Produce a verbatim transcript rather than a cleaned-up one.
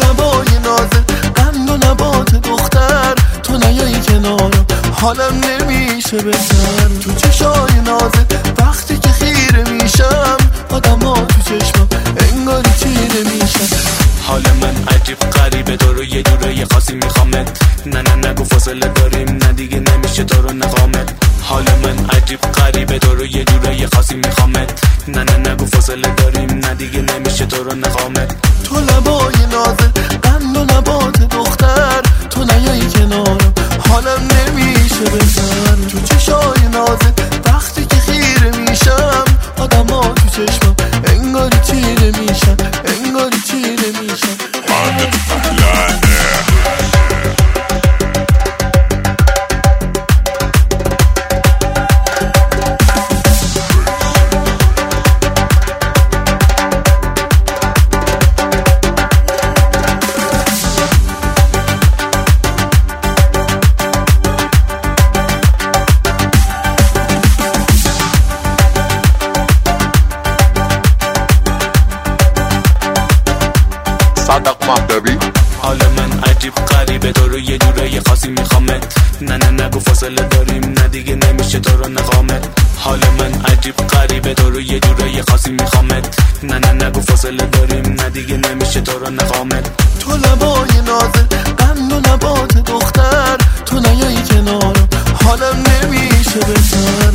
لبای نازل قند و نبات دختر، تو نیایی کنارم حالم نمیشه بهتر. تو چشای نازل وقتی که خیره میشم، آدم ها تو چشمم انگاری چیره میشم. حال من عجیب غریبه، تو رو یه جورای خاصی میخوامت. نه نه نگو فاصله داریم، نه دیگه نمیشه تو رو نخوامت. حال من عجیب غریبه، تو رو یه جورای خاصی میخوامت. نه نه نگو فاصله داریم، نه دیگه نمیشه تو رو نخوامت. تو لبای نازل قند و نبات دختر، تو نیایی کنارم حالم نمیشه بهتر. تو چشای نازل وقتی که خیره میشم، آدم ها تو چشمم انگاری چیره میشن، انگاری چیره میشن. صدق مهدوی. حال من عجیب غریبه، تو رو یه جورای خاصی میخوامت. نه نه نگو فاصله داریم، نه دیگه نمیشه تو رو نخوامت. حال من عجیب غریبه، تو رو یه جورای خاصی میخوامت. نه نه نگو فاصله داریم، نه دیگه نمیشه تو رو نخوامت. تو لبای نازل قند و نبات دختر، تو نیایی کنارم حالم نمیشه بهتر.